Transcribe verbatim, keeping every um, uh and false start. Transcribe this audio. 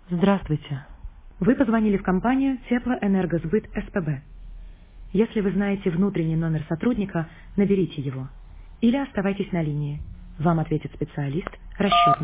Здравствуйте. Вы позвонили в компанию Теплоэнергосбыт СПБ. Если вы знаете внутренний номер сотрудника, наберите его. Или оставайтесь на линии. Вам ответит специалист расчетный.